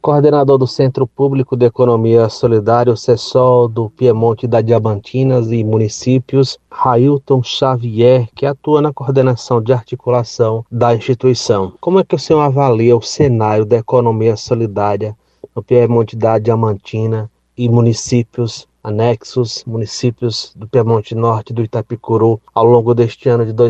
Coordenador do Centro Público de Economia Solidária, o CESOL, do Piemonte da Diamantinas e municípios, Railton Xavier, que atua na coordenação de articulação da instituição. Como é que o senhor avalia o cenário da economia solidária no Piemonte da Diamantina e municípios anexos, municípios do Piemonte Norte do Itapicuru, ao longo deste ano de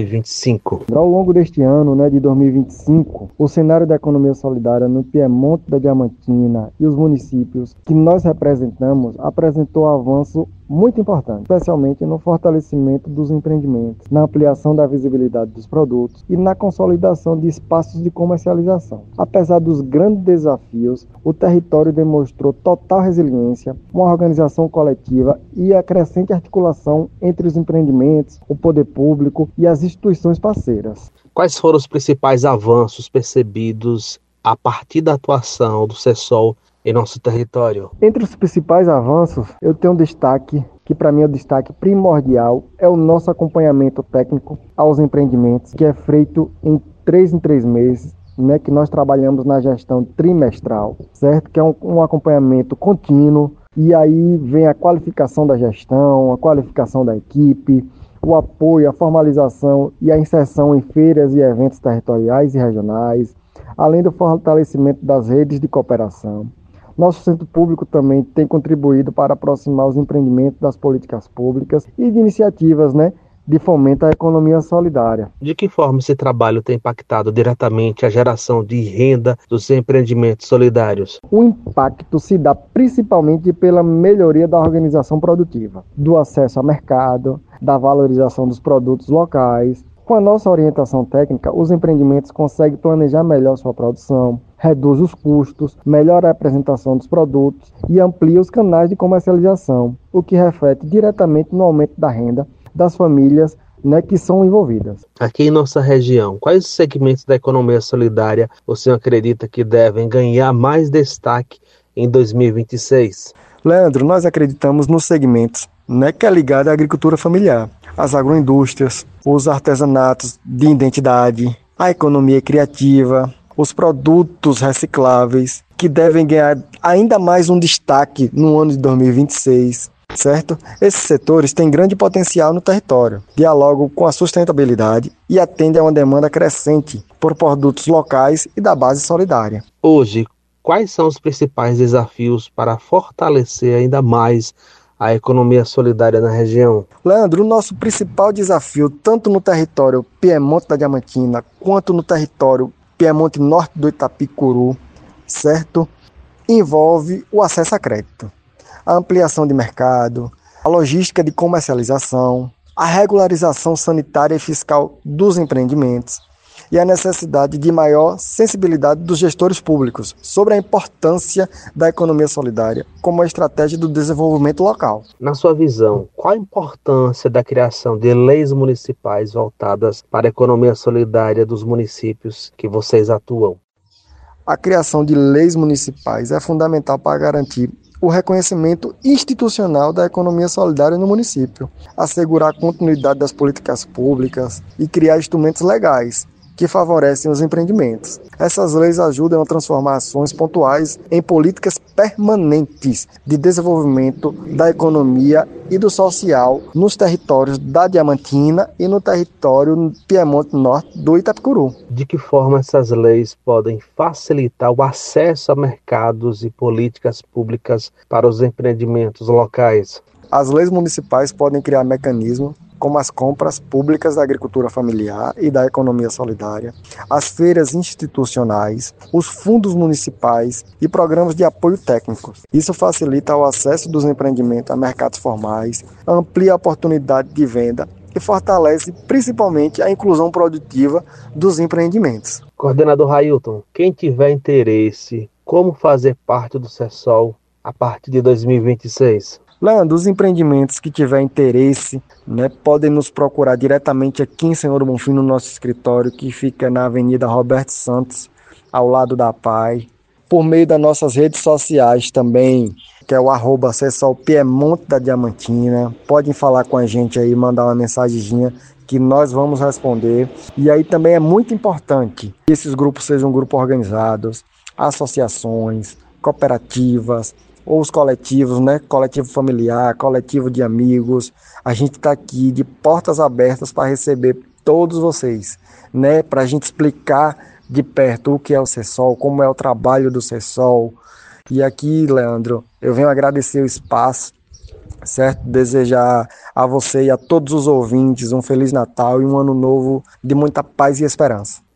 2025? Ao longo deste ano, de 2025, o cenário da economia solidária no Piemonte da Diamantina e os municípios que nós representamos apresentou avanço muito importante, especialmente no fortalecimento dos empreendimentos, na ampliação da visibilidade dos produtos e na consolidação de espaços de comercialização. Apesar dos grandes desafios, o território demonstrou total resiliência, uma organização coletiva e a crescente articulação entre os empreendimentos, o poder público e as instituições parceiras. Quais foram os principais avanços percebidos a partir da atuação do CESOL em nosso território? Entre os principais avanços, eu tenho um destaque, que para mim é o destaque primordial, é o nosso acompanhamento técnico aos empreendimentos, que é feito em 3 meses, que nós trabalhamos na gestão trimestral, certo? Que é um acompanhamento contínuo, e aí vem a qualificação da gestão, a qualificação da equipe, o apoio, a formalização e a inserção em feiras e eventos territoriais e regionais, além do fortalecimento das redes de cooperação. Nosso centro público também tem contribuído para aproximar os empreendimentos das políticas públicas e de iniciativas, de fomento à economia solidária. De que forma esse trabalho tem impactado diretamente a geração de renda dos empreendimentos solidários? O impacto se dá principalmente pela melhoria da organização produtiva, do acesso ao mercado, da valorização dos produtos locais. Com a nossa orientação técnica, os empreendimentos conseguem planejar melhor sua produção, reduz os custos, melhora a apresentação dos produtos e amplia os canais de comercialização, o que reflete diretamente no aumento da renda das famílias que são envolvidas. Aqui em nossa região, quais segmentos da economia solidária o senhor acredita que devem ganhar mais destaque em 2026? Leandro, nós acreditamos nos segmentos que é ligado à agricultura familiar, as agroindústrias, os artesanatos de identidade, a economia criativa, os produtos recicláveis, que devem ganhar ainda mais um destaque no ano de 2026, certo? Esses setores têm grande potencial no território, dialogam com a sustentabilidade e atendem a uma demanda crescente por produtos locais e da base solidária. Hoje, quais são os principais desafios para fortalecer ainda mais a economia solidária na região? Leandro, o nosso principal desafio, tanto no território Piemonte da Diamantina, quanto no território Piemonte Norte do Itapicuru, certo? Envolve o acesso a crédito, a ampliação de mercado, a logística de comercialização, a regularização sanitária e fiscal dos empreendimentos e a necessidade de maior sensibilidade dos gestores públicos sobre a importância da economia solidária como a estratégia do desenvolvimento local. Na sua visão, qual a importância da criação de leis municipais voltadas para a economia solidária dos municípios que vocês atuam? A criação de leis municipais é fundamental para garantir o reconhecimento institucional da economia solidária no município, assegurar a continuidade das políticas públicas e criar instrumentos legais que favorecem os empreendimentos. Essas leis ajudam a transformar ações pontuais em políticas permanentes de desenvolvimento da economia e do social nos territórios da Diamantina e no território Piemonte Norte do Itapicuru. De que forma essas leis podem facilitar o acesso a mercados e políticas públicas para os empreendimentos locais? As leis municipais podem criar mecanismos como as compras públicas da agricultura familiar e da economia solidária, as feiras institucionais, os fundos municipais e programas de apoio técnico. Isso facilita o acesso dos empreendimentos a mercados formais, amplia a oportunidade de venda e fortalece principalmente a inclusão produtiva dos empreendimentos. Coordenador Railton, quem tiver interesse, como fazer parte do CESOL a partir de 2026? Leandro, os empreendimentos que tiverem interesse, podem nos procurar diretamente aqui em Senhor do Bonfim, no nosso escritório, que fica na Avenida Roberto Santos, ao lado da PAI, por meio das nossas redes sociais também, que é o @CESOL Piemonte da Diamantina. Podem falar com a gente aí, mandar uma mensagenzinha que nós vamos responder. E aí também é muito importante que esses grupos sejam grupos organizados, associações, cooperativas, ou os coletivos, né? Coletivo familiar, coletivo de amigos. A gente está aqui de portas abertas para receber todos vocês, né? Para a gente explicar de perto o que é o CESOL, como é o trabalho do CESOL. E aqui, Leandro, eu venho agradecer o espaço, certo? Desejar a você e a todos os ouvintes um Feliz Natal e um ano novo de muita paz e esperança.